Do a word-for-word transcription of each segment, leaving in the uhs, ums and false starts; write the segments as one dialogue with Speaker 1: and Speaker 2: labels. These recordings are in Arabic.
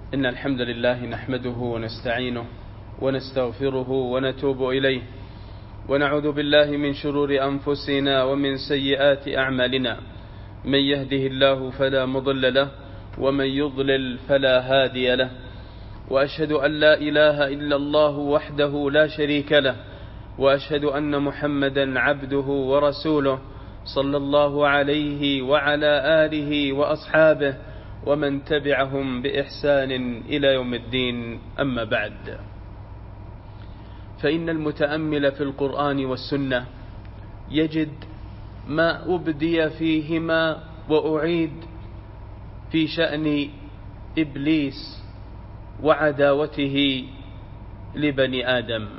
Speaker 1: إن الحمد لله نحمده ونستعينه ونستغفره ونتوب إليه، ونعوذ بالله من شرور أنفسنا ومن سيئات أعمالنا. من يهده الله فلا مضل له، ومن يضلل فلا هادي له. وأشهد أن لا إله إلا الله وحده لا شريك له، وأشهد أن محمدا عبده ورسوله صلى الله عليه وعلى آله وأصحابه ومن تبعهم بإحسان إلى يوم الدين. أما بعد، فإن المتأمل في القرآن والسنة يجد ما أبدي فيهما وأعيد في شأن إبليس وعداوته لبني آدم.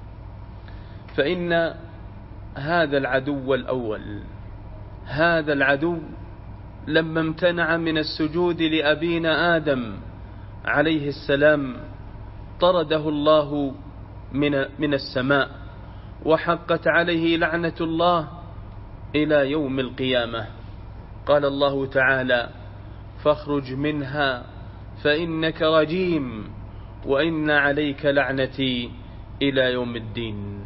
Speaker 1: فإن هذا العدو الأول، هذا العدو لما امتنع من السجود لأبينا آدم عليه السلام طرده الله من من السماء، وحقت عليه لعنة الله إلى يوم القيامة. قال الله تعالى: فاخرج منها فإنك رجيم وإن عليك لعنتي إلى يوم الدين.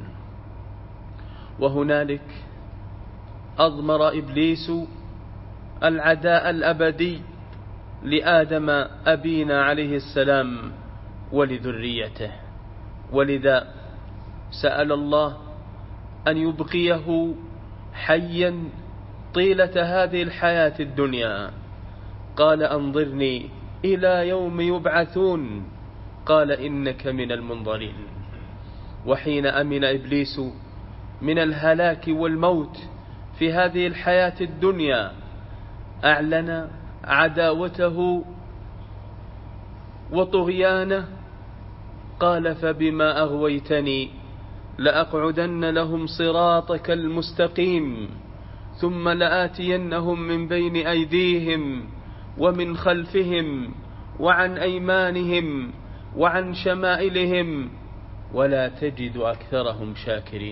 Speaker 1: وهنالك أضمر إبليس العداء الأبدي لآدم أبينا عليه السلام ولذريته، ولذا سأل الله أن يبقيه حيا طيلة هذه الحياة الدنيا. قال: أنظرني إلى يوم يبعثون. قال: إنك من المنظرين. وحين أمن إبليس من الهلاك والموت في هذه الحياة الدنيا أعلن عداوته وطغيانه. قال: فبما أغويتني لأقعدن لهم صراطك المستقيم ثم لآتينهم من بين أيديهم ومن خلفهم وعن أيمانهم وعن شمائلهم ولا تجد أكثرهم شاكرين.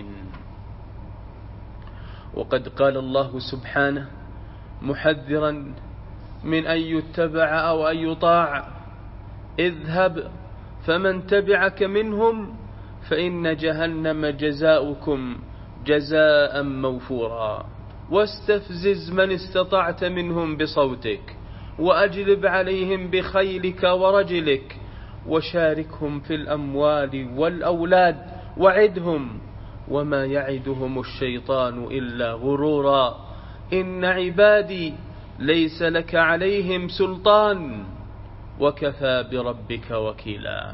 Speaker 1: وقد قال الله سبحانه محذرا من أن يتبع أو أن يطاع: اذهب فمن تبعك منهم فإن جهنم جزاؤكم جزاء موفورا، واستفزز من استطعت منهم بصوتك وأجلب عليهم بخيلك ورجلك وشاركهم في الأموال والأولاد وعدهم وما يعدهم الشيطان إلا غرورا. إن عبادي ليس لك عليهم سلطان وكفى بربك وكيلا.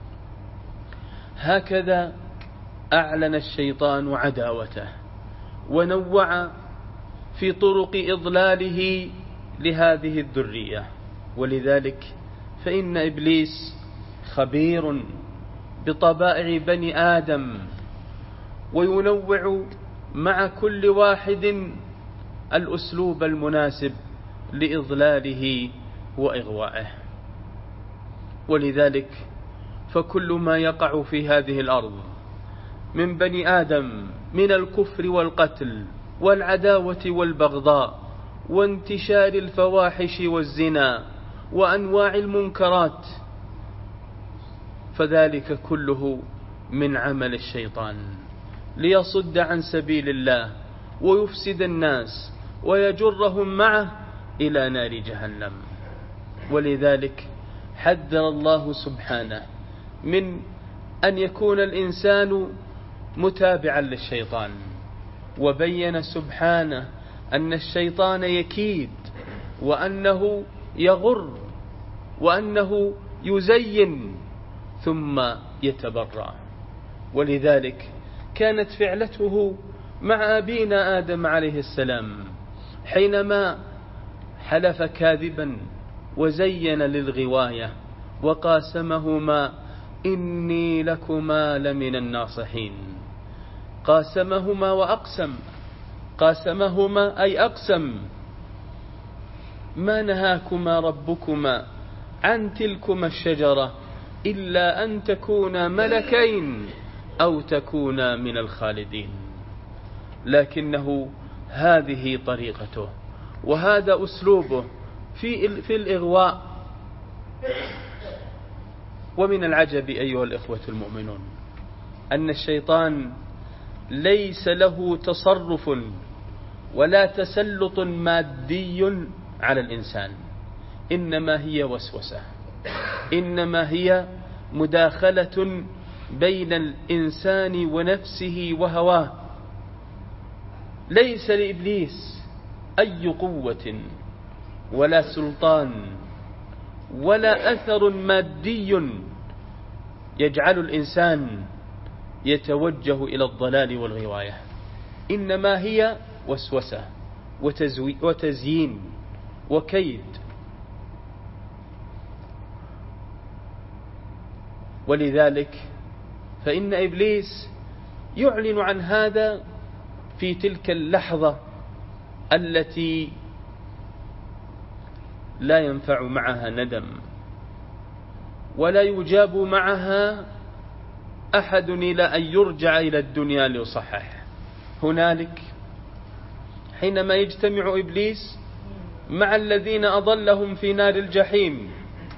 Speaker 1: هكذا أعلن الشيطان عداوته ونوع في طرق إضلاله لهذه الذرية. ولذلك فإن إبليس خبير بطبائع بني آدم، وينوع مع كل واحد الأسلوب المناسب لإضلاله وإغوائه. ولذلك فكل ما يقع في هذه الأرض من بني آدم من الكفر والقتل والعداوة والبغضاء وانتشار الفواحش والزنا وأنواع المنكرات، فذلك كله من عمل الشيطان ليصد عن سبيل الله ويفسد الناس ويجرهم معه إلى نار جهنم. ولذلك حذر الله سبحانه من أن يكون الإنسان متابعا للشيطان، وبين سبحانه أن الشيطان يكيد وأنه يغر وأنه يزين ثم يتبرأ. ولذلك كانت فعلته مع أبينا آدم عليه السلام حينما حلف كاذبا وزين للغواية وقاسمهما: إني لكما لمن الناصحين. قاسمهما وأقسم، قاسمهما أي أقسم: ما نهاكما ربكما عن تلكما الشجرة إلا أن تكونا ملكين أو تكونا من الخالدين. لكنه هذه طريقته وهذا أسلوبه في في الإغواء ومن العجب أيها الإخوة المؤمنون أن الشيطان ليس له تصرف ولا تسلط مادي على الإنسان، إنما هي وسوسة، إنما هي مداخلة بين الإنسان ونفسه وهواه. ليس لإبليس أي قوة ولا سلطان ولا أثر مادي يجعل الإنسان يتوجه إلى الضلال والغواية، إنما هي وسوسة وتزيين وكيد. ولذلك فإن إبليس يعلن عن هذا في تلك اللحظة التي لا ينفع معها ندم ولا يجاب معها أحد إلى أن يرجع إلى الدنيا ليصحح. هنالك حينما يجتمع إبليس مع الذين أضلهم في نار الجحيم،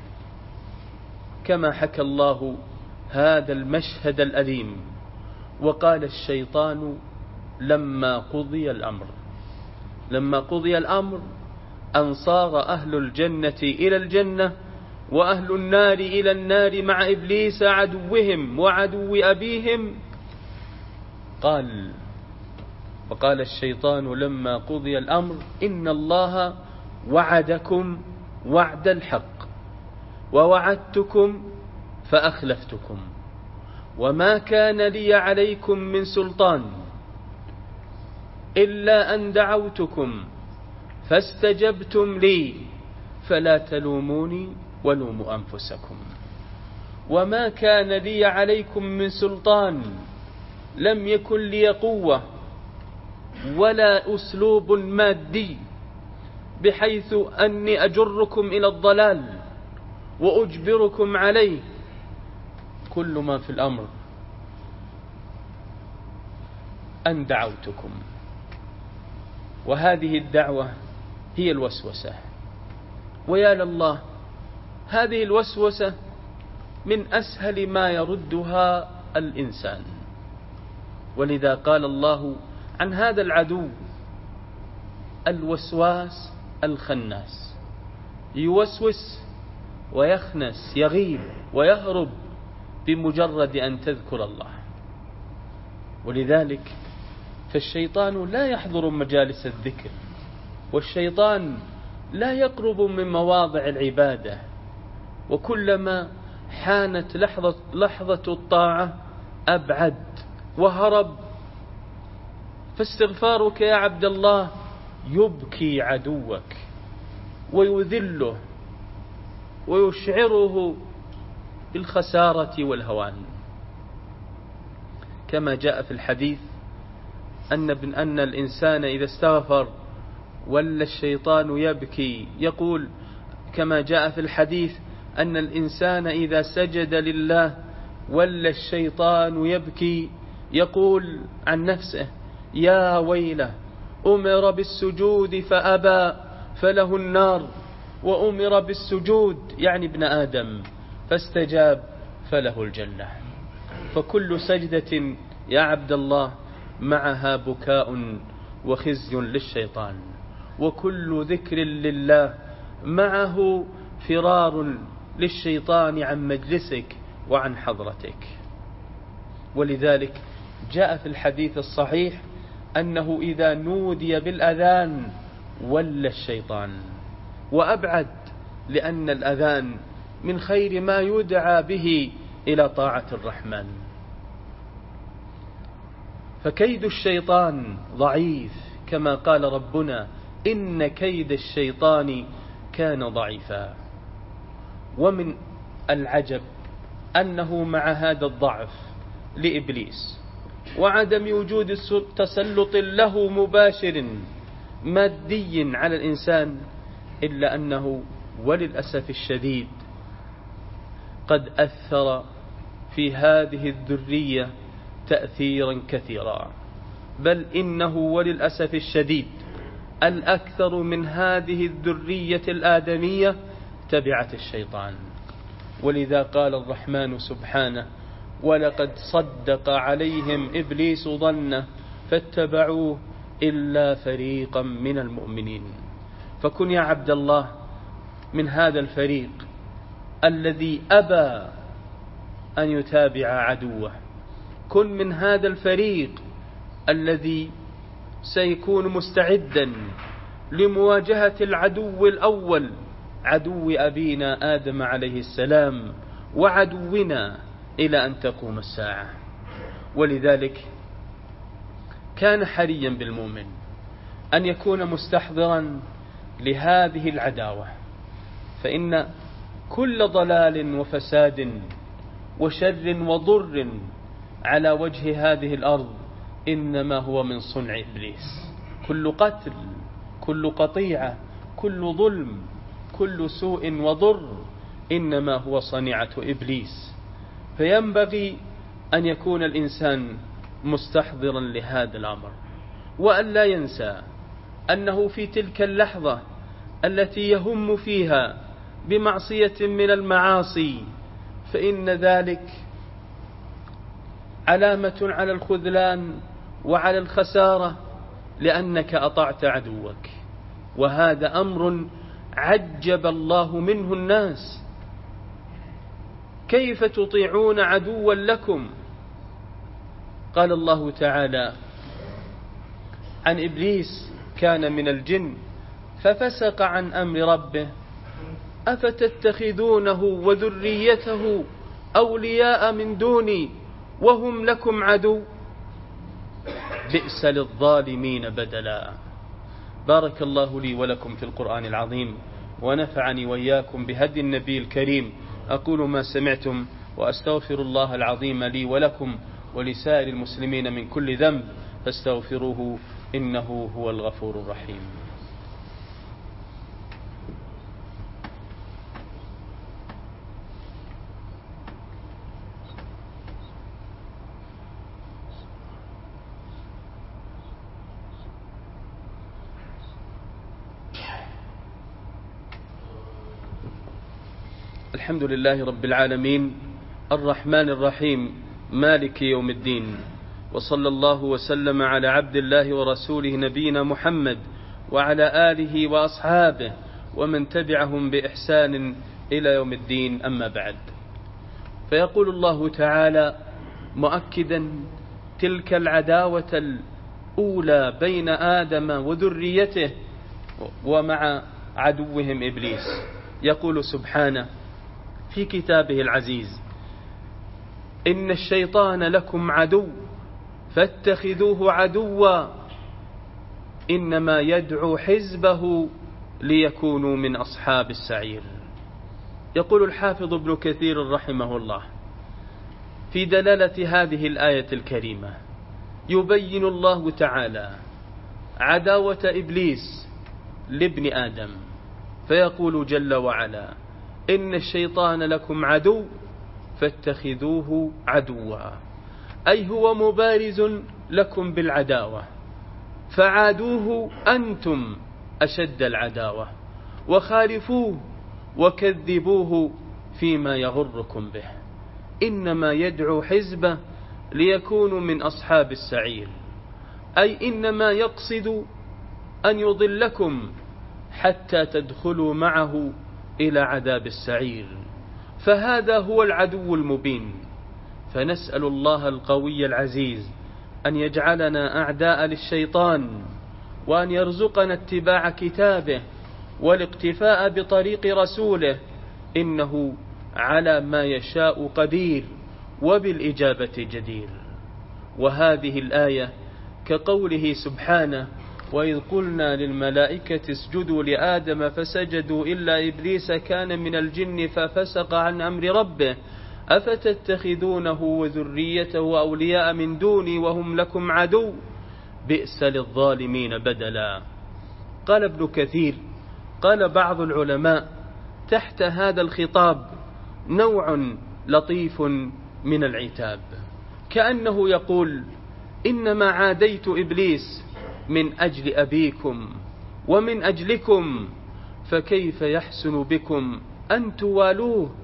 Speaker 1: كما حكى الله هذا المشهد الأليم: وقال الشيطان لما قضي الأمر. لما قضي الأمر أن صار أهل الجنة إلى الجنة وأهل النار إلى النار مع إبليس عدوهم وعدو أبيهم. قال وقال الشيطان لما قضي الأمر إن الله وعدكم وعد الحق ووعدتكم فأخلفتكم وما كان لي عليكم من سلطان إلا أن دعوتكم فاستجبتم لي فلا تلوموني ولوموا أنفسكم. وما كان لي عليكم من سلطان، لم يكن لي قوة ولا أسلوب مادي بحيث أني أجركم إلى الضلال وأجبركم عليه. كل ما في الأمر أن دعوتكم، وهذه الدعوة هي الوسوسة. ويا لله، هذه الوسوسة من أسهل ما يردها الإنسان. ولذا قال الله عن هذا العدو: الوسواس الخناس، يوسوس ويخنس، يغيب ويهرب بمجرد أن تذكر الله. ولذلك فالشيطان لا يحضر مجالس الذكر، والشيطان لا يقرب من مواضع العبادة، وكلما حانت لحظة, لحظة الطاعة أبعد وهرب. فاستغفارك يا عبد الله يبكي عدوك ويذله ويشعره بالخسارة والهوان، كما جاء في الحديث أن ابن أن الإنسان إذا استغفر ولا الشيطان يبكي. يقول كما جاء في الحديث أن الإنسان إذا سجد لله ولا الشيطان يبكي، يقول عن نفسه: يا ويله، أمر بالسجود فأبى فله النار، وأمر بالسجود يعني ابن آدم فاستجاب فله الجنة. فكل سجدة يا عبد الله معها بكاء وخزي للشيطان، وكل ذكر لله معه فرار للشيطان عن مجلسك وعن حضرتك. ولذلك جاء في الحديث الصحيح أنه إذا نودي بالأذان ولى الشيطان وأبعد، لأن الأذان من خير ما يدعى به إلى طاعة الرحمن. فكيد الشيطان ضعيف، كما قال ربنا: إن كيد الشيطان كان ضعيفا. ومن العجب أنه مع هذا الضعف لإبليس وعدم وجود تسلط له مباشر مادي على الإنسان، إلا أنه وللأسف الشديد قد أثر في هذه الذرية تأثيرا كثيرا، بل إنه وللأسف الشديد الأكثر من هذه الذرية الآدمية تبعة الشيطان. ولذا قال الرحمن سبحانه: ولقد صدق عليهم إبليس ظنه فاتبعوه إلا فريقا من المؤمنين. فكن يا عبد الله من هذا الفريق الذي أبى أن يتابع عدوه، كن من هذا الفريق الذي سيكون مستعدا لمواجهة العدو الأول، عدو أبينا آدم عليه السلام وعدونا إلى أن تقوم الساعة. ولذلك كان حريا بالمؤمن أن يكون مستحضرا لهذه العداوة، فإن كل ضلال وفساد وشر وضر على وجه هذه الأرض إنما هو من صنع إبليس. كل قتل، كل قطيعة، كل ظلم، كل سوء وضر إنما هو صنيعة إبليس. فينبغي أن يكون الإنسان مستحضرا لهذا الأمر، وأن لا ينسى أنه في تلك اللحظة التي يهم فيها بمعصية من المعاصي فإن ذلك علامة على الخذلان وعلى الخسارة، لأنك أطعت عدوك. وهذا أمر عجب الله منه الناس: كيف تطيعون عدوا لكم؟ قال الله تعالى عن إبليس: كان من الجن ففسق عن أمر ربه أفتتخذونه وذريته أولياء من دوني وهم لكم عدو بئس للظالمين بدلا. بارك الله لي ولكم في القرآن العظيم، ونفعني وإياكم بهدي النبي الكريم. أقول ما سمعتم وأستغفر الله العظيم لي ولكم ولسائر المسلمين من كل ذنب فاستغفروه إنه هو الغفور الرحيم. الحمد لله رب العالمين الرحمن الرحيم مالك يوم الدين، وصلى الله وسلم على عبد الله ورسوله نبينا محمد وعلى آله وأصحابه ومن تبعهم بإحسان إلى يوم الدين. أما بعد، فيقول الله تعالى مؤكدا تلك العداوة الأولى بين آدم وذريته ومع عدوهم إبليس. يقول سبحانه في كتابه العزيز: إن الشيطان لكم عدو فاتخذوه عدوا إنما يدعو حزبه ليكونوا من أصحاب السعير. يقول الحافظ ابن كثير رحمه الله في دلالة هذه الآية الكريمة: يبين الله تعالى عداوة إبليس لابن آدم، فيقول جل وعلا: إن الشيطان لكم عدو فاتخذوه عدوا، أي هو مبارز لكم بالعداوة، فعادوه أنتم أشد العداوة، وخالفوه وكذبوه فيما يغركم به، إنما يدعو حزبه ليكونوا من أصحاب السعير، أي إنما يقصد أن يضلكم حتى تدخلوا معه إلى عذاب السعير. فهذا هو العدو المبين. فنسأل الله القوي العزيز أن يجعلنا أعداء للشيطان، وأن يرزقنا اتباع كتابه والاقتفاء بطريق رسوله، إنه على ما يشاء قدير وبالإجابة جدير. وهذه الآية كقوله سبحانه: وإذ قلنا للملائكة اسجدوا لآدم فسجدوا إلا إبليس كان من الجن ففسق عن أمر ربه أفتتخذونه وذريته أولياء من دوني وهم لكم عدو بئس للظالمين بدلا. قال ابن كثير: قال بعض العلماء تحت هذا الخطاب نوع لطيف من العتاب، كأنه يقول: إنما عاديت إبليس من أجل أبيكم ومن أجلكم، فكيف يحسن بكم أن توالوه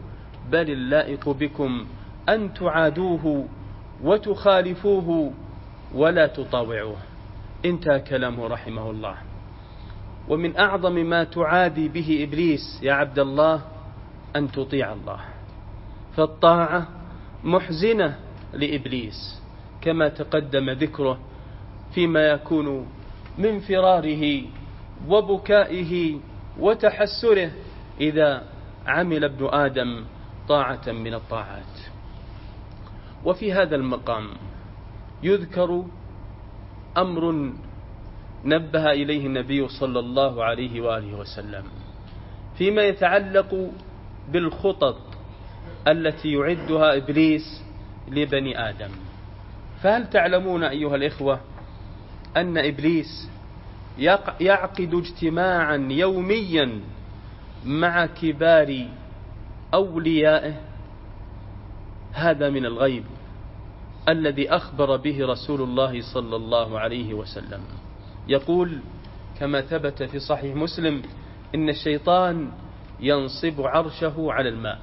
Speaker 1: بل اللائق بكم أن تعادوه وتخالفوه ولا تطاوعوه. انتهى كلامه رحمه الله. ومن أعظم ما تعادي به إبليس يا عبد الله أن تطيع الله، فالطاعة محزنة لإبليس كما تقدم ذكره فيما يكون من فراره وبكائه وتحسره إذا عمل ابن آدم طاعة من الطاعات. وفي هذا المقام يذكر أمر نبه إليه النبي صلى الله عليه وآله وسلم فيما يتعلق بالخطط التي يعدها إبليس لبني آدم. فهل تعلمون أيها الإخوة أن إبليس يعقد اجتماعا يوميا مع كبار أوليائه؟ هذا من الغيب الذي أخبر به رسول الله صلى الله عليه وسلم. يقول كما ثبت في صحيح مسلم إن الشيطان ينصب عرشه على الماء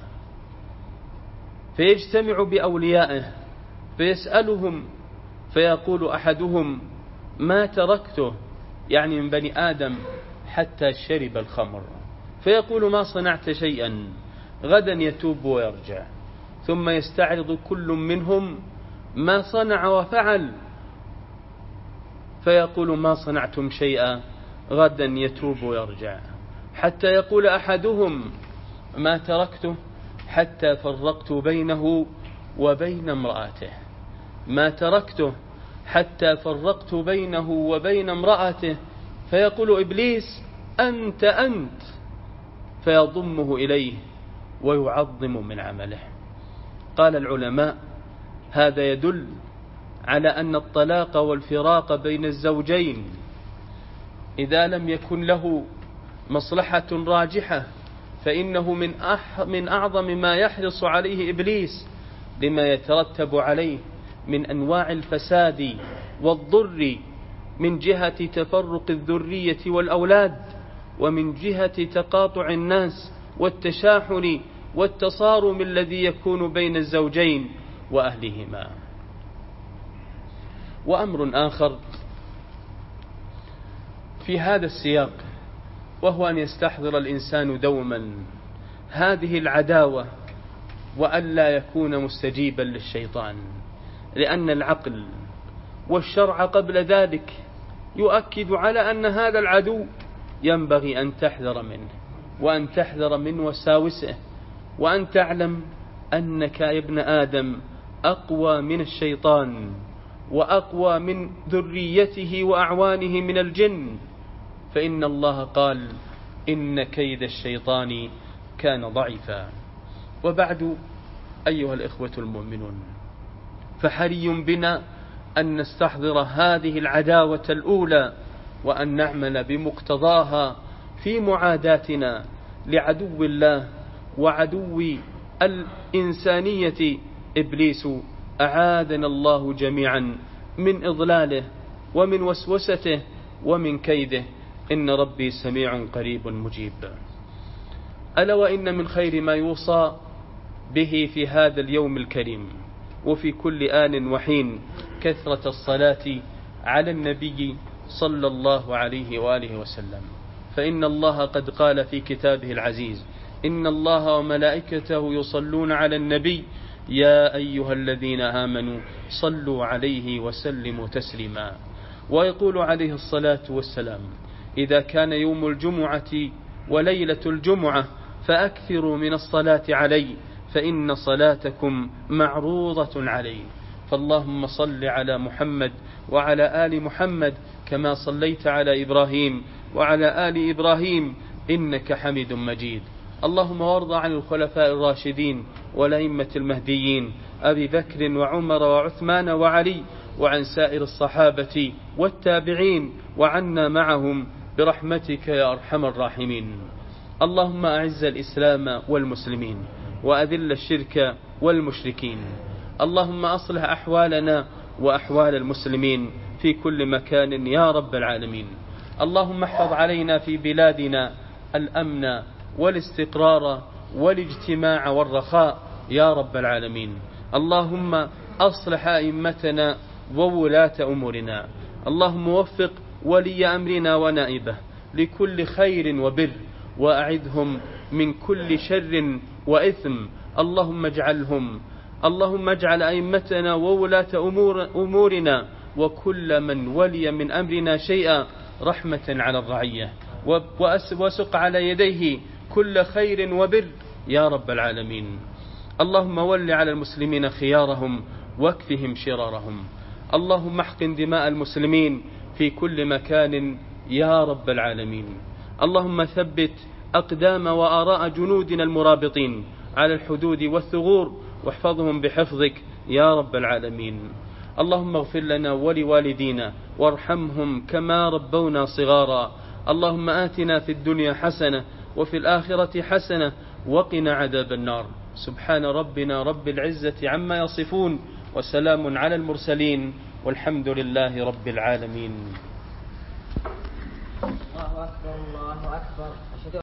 Speaker 1: فيجتمع بأوليائه فيسألهم، فيقول أحدهم ما تركته، يعني من بني آدم، حتى شرب الخمر، فيقول ما صنعت شيئا، غدا يتوب ويرجع، ثم يستعرض كل منهم ما صنع وفعل فيقول ما صنعتم شيئا، غدا يتوب ويرجع، حتى يقول أحدهم ما تركته حتى فرقت بينه وبين امرأته، ما تركته حتى فرقت بينه وبين امرأته، فيقول إبليس أنت أنت، فيضمه إليه ويعظم من عمله. قال العلماء هذا يدل على أن الطلاق والفراق بين الزوجين إذا لم يكن له مصلحة راجحة فإنه من من أعظم ما يحرص عليه إبليس لما يترتب عليه من أنواع الفساد والضر، من جهة تفرق الذرية والأولاد، ومن جهة تقاطع الناس والتشاحن والتصارم الذي يكون بين الزوجين وأهلهما. وأمر آخر في هذا السياق وهو أن يستحضر الإنسان دوما هذه العداوة وألا يكون مستجيبا للشيطان، لأن العقل والشرع قبل ذلك يؤكد على أن هذا العدو ينبغي أن تحذر منه وأن تحذر من وساوسه، وأن تعلم أنك يا ابن آدم أقوى من الشيطان وأقوى من ذريته وأعوانه من الجن، فإن الله قال إن كيد الشيطان كان ضعيفا. وبعد أيها الإخوة المؤمنون، فحري بنا أن نستحضر هذه العداوة الأولى وأن نعمل بمقتضاها في معاداتنا لعدو الله وعدو الإنسانية إبليس، أعاذنا الله جميعا من إضلاله ومن وسوسته ومن كيده، إن ربي سميع قريب مجيب. ألا وإن من خير ما يوصى به في هذا اليوم الكريم وفي كل آن وحين كثرة الصلاة على النبي صلى الله عليه وآله وسلم، فإن الله قد قال في كتابه العزيز إن الله وملائكته يصلون على النبي يا أيها الذين آمنوا صلوا عليه وسلموا تسليما. ويقول عليه الصلاة والسلام إذا كان يوم الجمعة وليلة الجمعة فأكثروا من الصلاة علي فإن صلاتكم معروضة علي. فاللهم صل على محمد وعلى آل محمد كما صليت على إبراهيم وعلى آل إبراهيم إنك حميد مجيد. اللهم وارض عن الخلفاء الراشدين والأئمة المهديين أبي بكر وعمر وعثمان وعلي، وعن سائر الصحابة والتابعين، وعنا معهم برحمتك يا أرحم الراحمين. اللهم أعز الإسلام والمسلمين وأذل الشرك والمشركين. اللهم أصلح أحوالنا وأحوال المسلمين في كل مكان يا رب العالمين. اللهم احفظ علينا في بلادنا الأمن والاستقرار والاجتماع والرخاء يا رب العالمين. اللهم أصلح أئمتنا وولاة أمورنا، اللهم وفق ولي أمرنا ونائبه لكل خير وبر، وأعذهم من كل شر وإثم. اللهم اجعلهم اللهم اجعل أئمتنا وولاة أمور أمورنا وكل من ولي من أمرنا شيئا رحمة على الرعية، وسق على يديه كل خير وبر يا رب العالمين. اللهم ول على المسلمين خيارهم واكفهم شرارهم. اللهم احقن دماء المسلمين في كل مكان يا رب العالمين. اللهم ثبت أقدام وآراء جنودنا المرابطين على الحدود والثغور، واحفظهم بحفظك يا رب العالمين. اللهم اغفر لنا ولوالدينا وارحمهم كما ربونا صغارا. اللهم آتنا في الدنيا حسنة وفي الآخرة حسنة وقنا عذاب النار. سبحان ربنا رب العزة عما يصفون، وسلام على المرسلين، والحمد لله رب العالمين.
Speaker 2: الله أكبر الله أكبر.